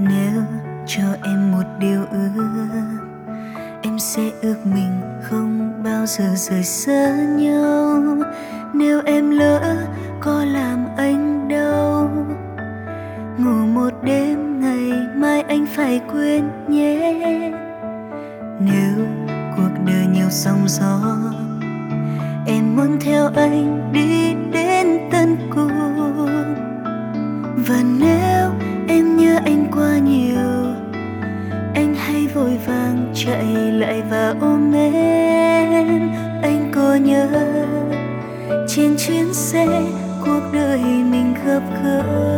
Nếu cho em một điều ước, em sẽ ước mình không bao giờ rời xa nhau. Nếu em lỡ có làm anh đau, ngủ một đêm ngày mai anh phải quên nhé. Nếu cuộc đời nhiều sóng gió, em muốn theo anh đi đến tận cùng. Và nếu em nhớ anh quá nhiều, anh hãy vội vàng chạy lại và ôm em. Anh có nhớ trên chuyến xe cuộc đời mình gặp gỡ?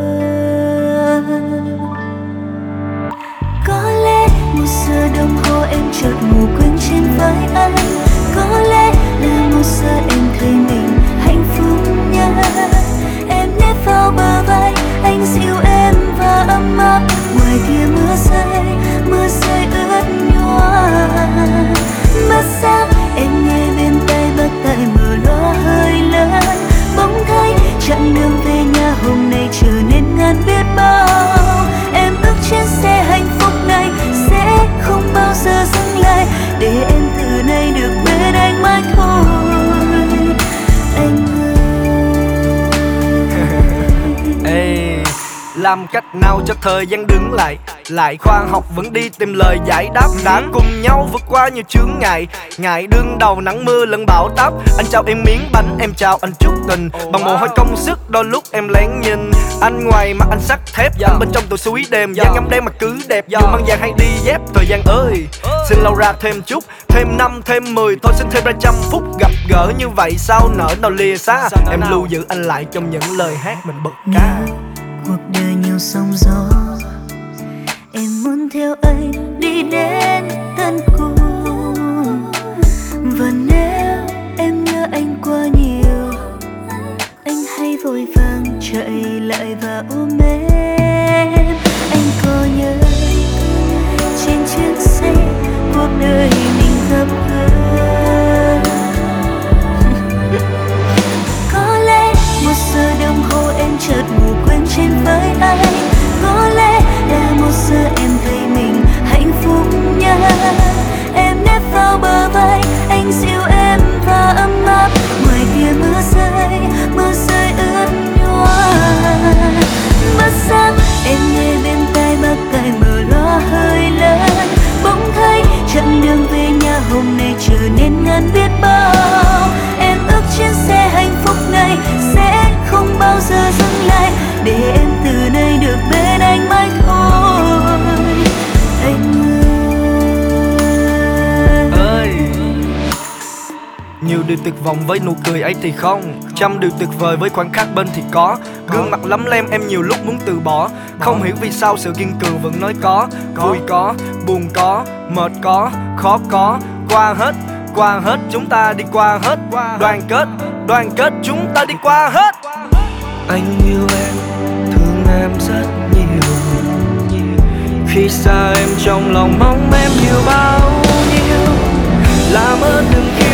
Có lẽ 1 giờ đồng hồ em chợt ngủ quên trên vai anh. Có lẽ là 1 giờ em thấy mình hạnh phúc nhất. Em nép vào bờ vai anh, dịu em và ấm áp. Ngoài kia mưa rơi ướt nhòa. Mất sáng em nghe bên tai bác tài mở loa hơi lớn. Bỗng thấy chặng đường về nhà hôm nay trở nên ngàn biết bao. Em ước chuyến xe hạnh phúc này sẽ không bao giờ dừng lại, để em từ nay được bên anh mãi thôi. Anh ơi, làm cách nào cho thời gian đứng lại, lại khoa học vẫn đi tìm lời giải đáp. Đã cùng nhau vượt qua nhiều chướng ngại, ngại đương đầu nắng mưa lẫn bão táp. Anh trao em miếng bánh, em trao anh chút tình, bằng mồ hôi công sức đôi lúc em lén nhìn. Anh ngoài mặt anh sắt thép, anh bên trong tụi suối đêm. Dáng ngắm đêm mà cứ đẹp, dù mang vàng hay đi dép. Thời gian ơi, xin lâu ra thêm chút, thêm 5, thêm 10, thôi xin thêm ra 100 phút. Gặp gỡ như vậy sao nỡ nào lìa xa. Em lưu giữ anh lại trong những lời hát mình bật ca. Cuộc đời nhiều sóng gió, em muốn theo anh đi đến tận cùng. Và nếu em nhớ anh quá nhiều, anh hãy vội vàng chạy lại và ôm em. Anh có nhớ trên chuyến xe cuộc đời mình gặp gỡ? Có lẽ 1 giờ đồng hồ em chợt ngủ quên trên vai anh. Có lẽ là 1 giờ em thấy mình hạnh phúc nhất. Em nép vào bờ vai anh, dịu em và ấm áp. Ngoài kia mưa rơi ướt nhòa. Mất sáng em nghe bên tai bác tài mở loa hơi lớn. Bỗng thấy chặng đường về nhà hôm nay trở nên ngàn biết bao. Em ước chuyến xe hạnh phúc này sẽ không bao giờ dừng lại, để em từ nay được bên anh mãi thôi. Anh ơi, nhiều điều tuyệt vọng với nụ cười ấy thì không, 100 điều tuyệt vời với khoảnh khắc bên thì có. Gương mặt lấm lem em nhiều lúc muốn từ bỏ, không hiểu vì sao sự kiên cường vẫn nói có. Vui có, buồn có, mệt có, khó có, qua hết chúng ta đi qua hết. Đoàn kết chúng ta đi qua hết. Anh yêu em, thương em rất nhiều. Khi xa em trong lòng mong em hiểu bao nhiêu. Làm ơn đừng